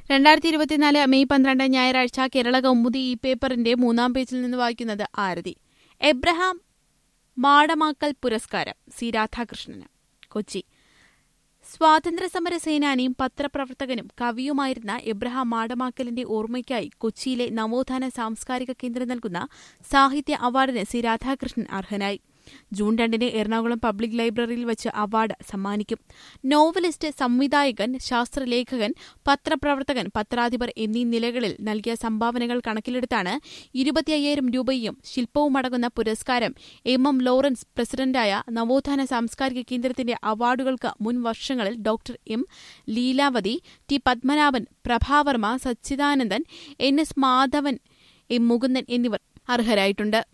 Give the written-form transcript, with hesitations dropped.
2024 May 12 ഞായറാഴ്ച കേരള കൗമുദി ഈ പേപ്പറിന്റെ 3-ാം പേജിൽ നിന്ന് വായിക്കുന്നത് ആരതി. എബ്രഹാം മാടമാക്കൽ പുരസ്കാരം സി രാധാകൃഷ്ണന്. കൊച്ചി. സ്വാതന്ത്ര്യസമര സേനാനിയും പത്രപ്രവർത്തകനും കവിയുമായിരുന്ന എബ്രഹാം മാടമാക്കലിന്റെ ഓർമ്മയ്ക്കായി കൊച്ചിയിലെ നവോത്ഥാന സാംസ്കാരിക കേന്ദ്രം നൽകുന്ന സാഹിത്യ അവാർഡിന് സി രാധാകൃഷ്ണൻ അർഹനായി. ജൂൺ 2 എറണാകുളം പബ്ലിക് ലൈബ്രറിയിൽ വച്ച് അവാർഡ് സമ്മാനിക്കും. നോവലിസ്റ്റ്, സംവിധായകൻ, ശാസ്ത്രലേഖകൻ, പത്രപ്രവർത്തകൻ, പത്രാധിപർ എന്നീ നിലകളിൽ നൽകിയ സംഭാവനകൾ കണക്കിലെടുത്താണ് 25,000 രൂപയും ശില്പവുമടങ്ങുന്ന പുരസ്കാരം എം ലോറൻസ് പ്രസിഡന്റായ നവോത്ഥാന സാംസ്കാരിക കേന്ദ്രത്തിന്റെ അവാർഡുകൾക്ക് മുൻ വർഷങ്ങളിൽ doctor M Leelavathi, T Padmanabhan, Prabhavarma, Sachidanandan, NS Madhavan, M Mukundan എന്നിവർ അർഹരായിട്ടുണ്ട്.